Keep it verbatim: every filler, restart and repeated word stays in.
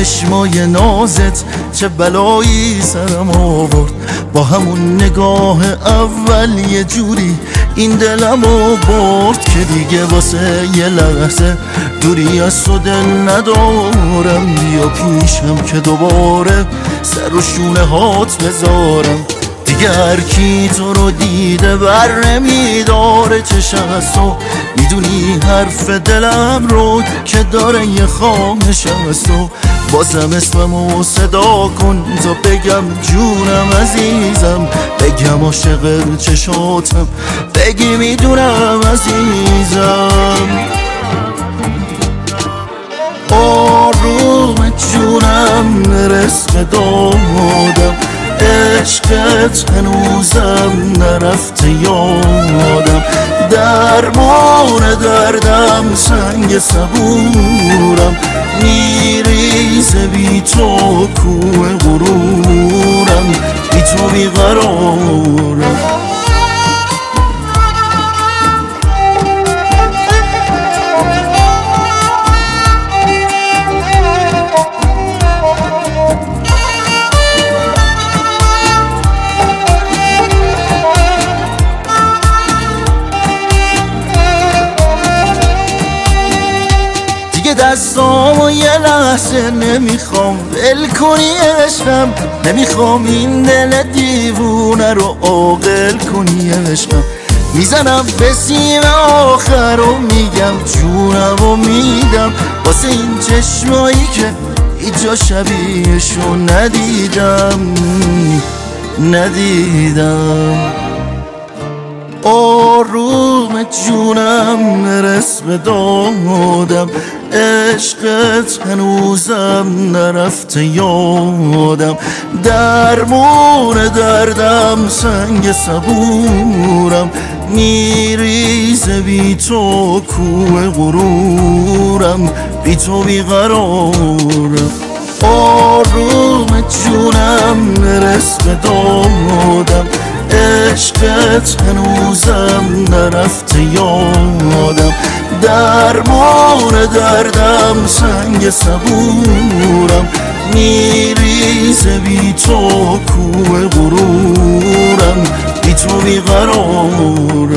چشمای نازت چه بلایی سرم آورد. با همون نگاه اول یه جوری این دلمو برد که دیگه واسه یه لحظه دوری از تو دل ندارم. بیا پیشم که دوباره سر و شونه هات بذارم. دیگه هر کی تو رو دیده بر نمیداره چشم از تو. میدونی حرف دلم رو که داره یه خواهش از تو. بازم اسممو صدا کن تا بگم جونم عزیزم. بگم عاشق چشاتم، بگی میدونم عزیزم. آروم جونم رزق دادم، عشقت هنوزم نرفته یادم. درمان دردم سنگ صبورم، میریزه بی تو کوه غرورم. بی تو بیقرارم. دستامو یه لحظه نمیخوام ول کنی عشقم. نمیخوام این دل دیوونه رو عاقل کنی عشقم. میزنم به سیم آخر و میگم جونم و میدم واسه این چشمایی که ایجا شبیهشو ندیدم ندیدم. آروم جونم رزق دادم، عشقت هنوزم نرفته یادم. درمان دردم سنگ صبورم، میریزه بی تو کوه غرورم. بی تو بیقرارم. آروم جونم رزق دادم، عشقت هنوزم نرفته یادم. درمان دردم سنگ صبورم، میریزه بی تو کوه غرورم. بی تو بیقرارم.